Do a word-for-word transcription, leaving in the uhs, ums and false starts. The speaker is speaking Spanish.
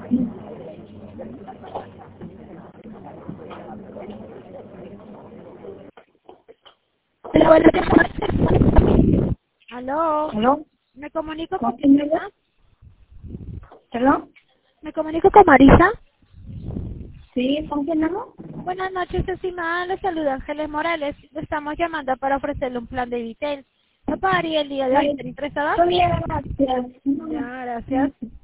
Hola, buenas tardes. Aló. ¿Aló? Me comunico ¿Con con quién me Marisa. habla? ¿Perdón? Me comunico con Marisa. Sí, ¿con quién hablo? Buenas noches, estimada. Le saluda Ángeles Morales. Le estamos llamando para ofrecerle un plan de Vitel. ¿No pagaría el día de hoy? Ay, ¿Está interesada? Muy bien, gracias. Ya, gracias.